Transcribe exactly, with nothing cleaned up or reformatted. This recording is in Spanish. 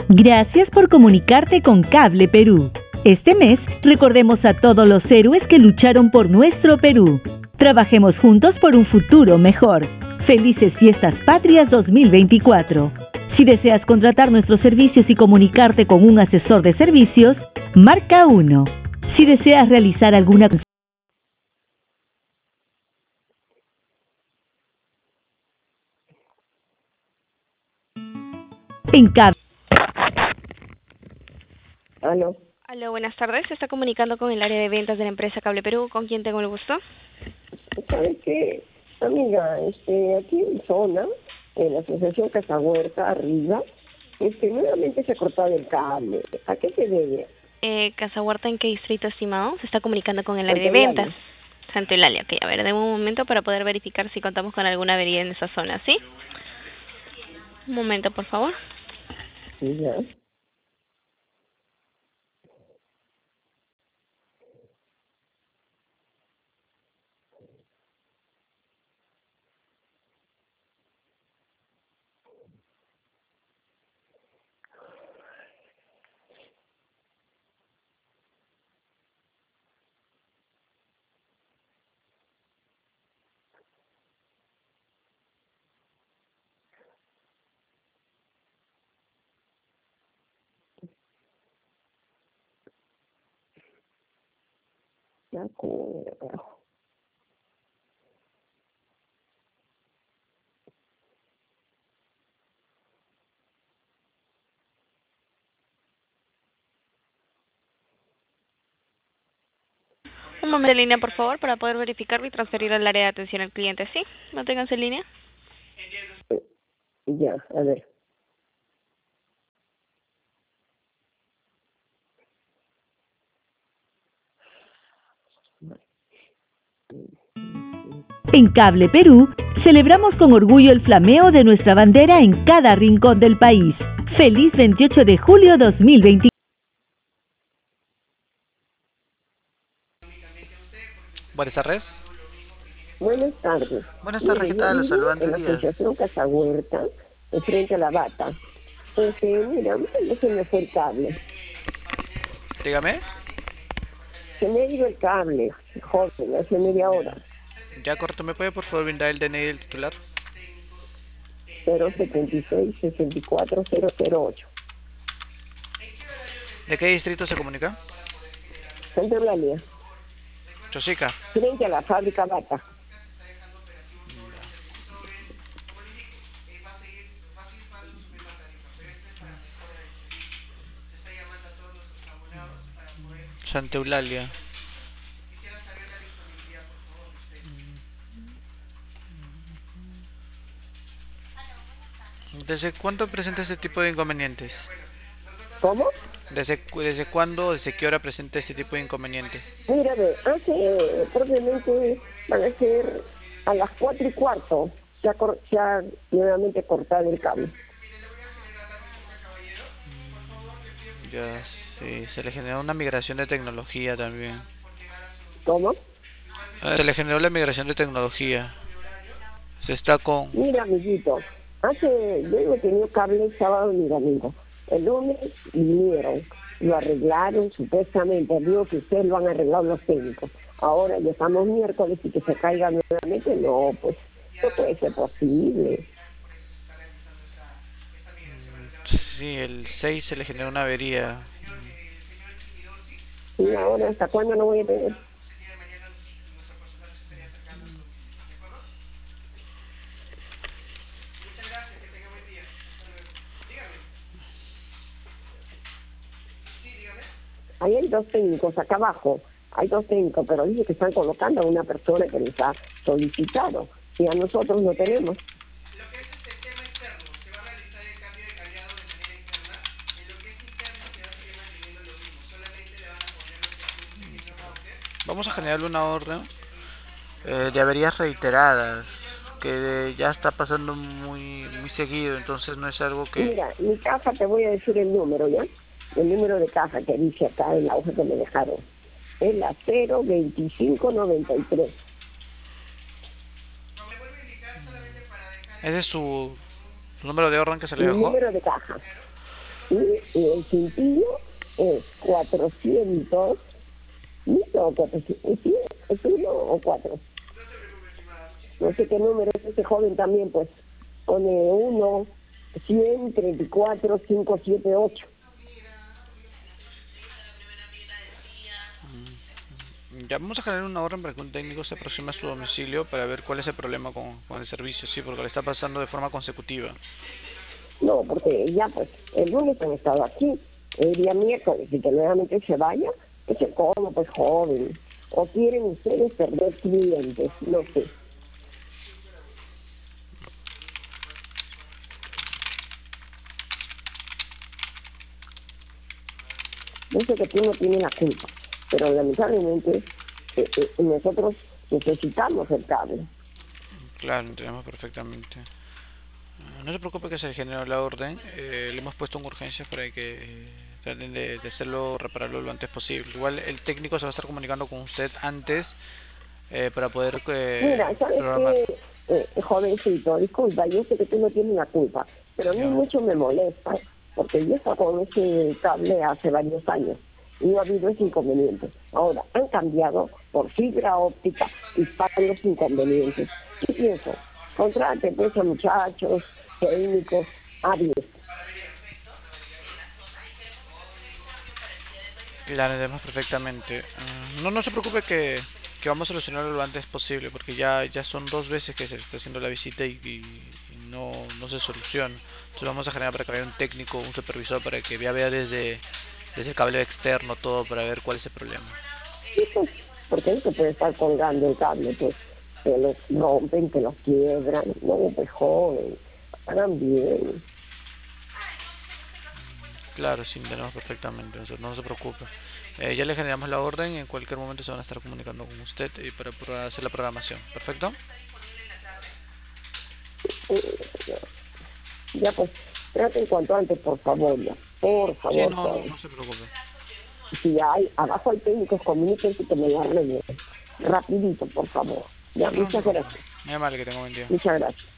Gracias por comunicarte con Cable Perú. Este mes recordemos a todos los héroes que lucharon por nuestro Perú. Trabajemos juntos por un futuro mejor. Felices Fiestas Patrias dos mil veinticuatro. Si deseas contratar nuestros servicios y comunicarte con un asesor de servicios, marca uno. Si deseas realizar alguna en Cable. Aló. Aló, buenas tardes. Se está comunicando con el área de ventas de la empresa Cable Perú. ¿Con quién tengo el gusto? ¿Sabes qué? Amiga, este, aquí en zona, en la asociación Casa Huerta, arriba, este, nuevamente se ha cortado el cable. ¿A qué se debe? Eh, Casa Huerta, ¿en qué distrito, estimado? Se está comunicando con el área de Santa Eulalia. ventas. Santa Eulalia. Ok, a ver, deme un momento para poder verificar si contamos con alguna avería en esa zona, ¿sí? Un momento, por favor. Ya. Ya, como, carajo. Un momento en línea, por favor, para poder verificarlo y transferir al área de atención al cliente, ¿sí? Manténganse en línea. Ya, a ver. En Cable Perú, celebramos con orgullo el flameo de nuestra bandera en cada rincón del país. Feliz veintiocho de julio dos mil veinte. Buenas tardes. Buenas tardes. Buenas Mire, tardes, ¿qué yo tal? Los vivo saluda en Andrés la asociación Díaz. Casa Huerta, enfrente a la Bata. Este, mira, a mí no se me fue el cable. Dígame. Se me ha ido el cable, joven, hace media hora. Ya corto, ¿me puede por favor brindar el D N I del titular? cero setenta y seis, sesenta y cuatro, cero cero ocho. ¿De qué distrito se comunica? Santa Eulalia, Chosica. frente a la fábrica Bata. Santa Eulalia. ¿Desde cuándo presenta este tipo de inconvenientes? ¿Cómo? ¿Desde, cu- desde cuándo, desde qué hora presenta este tipo de inconvenientes? Mira, ve, hace propiamente, van a ser a las cuatro y cuarto, se ha, cor- se ha nuevamente cortado el cable. Ya, sí, se le generó una migración de tecnología también. ¿Cómo? Ah, Se le generó la migración de tecnología. Se está con... Mira, amiguito, hace, yo no tenía cable el sábado ni domingo. El lunes vinieron, lo arreglaron supuestamente, digo que ustedes lo han arreglado los técnicos. Ahora ya estamos miércoles y que se caiga nuevamente, no, pues no puede ser posible. Sí, el seis se le generó una avería. Y ahora, ¿hasta cuándo no voy a tener? Ahí hay dos técnicos, acá abajo, hay dos técnicos, pero dice que están colocando a una persona que les ha solicitado, y a nosotros no tenemos. Vamos a generarle una orden eh, de averías reiteradas, que ya está pasando muy muy seguido, entonces no es algo que... Mira, mi caja, te voy a decir el número, ¿ya? El número de caja que dice acá en la hoja que me dejaron. Es la cero veinticinco noventa y tres. Ese es su, su número de orden que se le Mi dejó. número de caja. y, y el cintillo es cuatrocientos, ¿listo? O cuatrocientos, ¿sí? ¿Es uno o cuatro? No sé qué número es ese joven también, pues pone uno, cien, treinta y cuatro, quinientos setenta y ocho. Ya vamos a generar una orden para que un técnico se aproxime a su domicilio para ver cuál es el problema con, con el servicio, sí, porque le está pasando de forma consecutiva. No, porque ya pues el lunes han estado aquí, el día miércoles, y que nuevamente se vaya, pues se como, pues joven. O quieren ustedes perder clientes, no sé. Yo sé que tú no tienes la culpa, pero lamentablemente eh, eh, nosotros necesitamos el cable. Claro, entendemos perfectamente. Ah, no se preocupe que se generó la orden. Eh, le hemos puesto en urgencias para que eh, traten de, de hacerlo, repararlo lo antes posible. Igual el técnico se va a estar comunicando con usted antes eh, para poder eh, Mira, ¿sabes programar. qué, eh, jovencito? Disculpa, yo sé que tú no tienes la culpa, pero a mí Ya. mucho me molesta, porque yo estaba con ese cable hace varios años y no ha habido ese inconveniente. Ahora, han cambiado por fibra óptica y pagan los inconvenientes. ¿Qué pienso? Contraten pues a muchachos, técnicos, hábiles. La entendemos perfectamente. Ah, no, no se preocupe que, que vamos a solucionarlo lo antes posible, porque ya, ya son dos veces que se le está haciendo la visita y, y- y no, no se soluciona. Entonces vamos a generar para que haya un técnico, un supervisor, para que vea, vea desde, desde el cable externo todo para ver cuál es el problema. Y pues, porque no se puede estar colgando el cable, pues, que los rompen, que los quiebran, no, pues joven, hagan bien. Claro, sí, entendemos perfectamente, no no se preocupe. Eh, ya le generamos la orden y en cualquier momento se van a estar comunicando con usted y para, para hacer la programación. ¿Perfecto? Ya pues, traten cuanto antes, por favor, ya. Por Sí, favor, no, no, joven. no se preocupe. Si hay, abajo hay técnicos, comuníquense que me lo arreglen. Rapidito, por favor. Ya, No, no se muchas preocupe. gracias. Muy amable, que tenga un buen día. Muchas gracias.